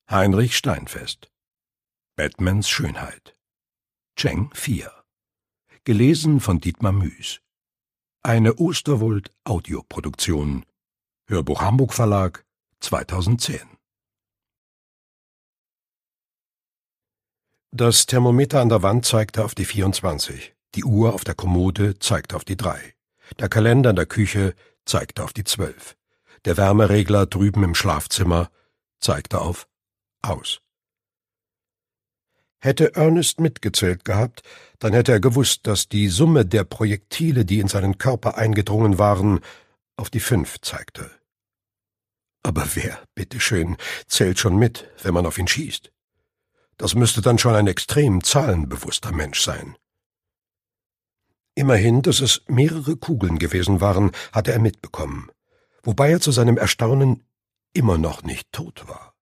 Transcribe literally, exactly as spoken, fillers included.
Heinrich Steinfest. Batmans Schönheit. Cheng vier. Gelesen von Dietmar Müß. Eine Osterwold-Audioproduktion. Hörbuch Hamburg Verlag zweitausendzehn. Das Thermometer an der Wand zeigte auf die vierundzwanzig. Die Uhr auf der Kommode zeigte auf die drei. Der Kalender in der Küche zeigte auf die zwölf. Der Wärmeregler drüben im Schlafzimmer zeigte auf aus. Hätte Ernest mitgezählt gehabt, dann hätte er gewusst, dass die Summe der Projektile, die in seinen Körper eingedrungen waren, auf die fünf zeigte. Aber wer, bitteschön, zählt schon mit, wenn man auf ihn schießt? Das müsste dann schon ein extrem zahlenbewusster Mensch sein. Immerhin, dass es mehrere Kugeln gewesen waren, hatte er mitbekommen, wobei er zu seinem Erstaunen immer noch nicht tot war.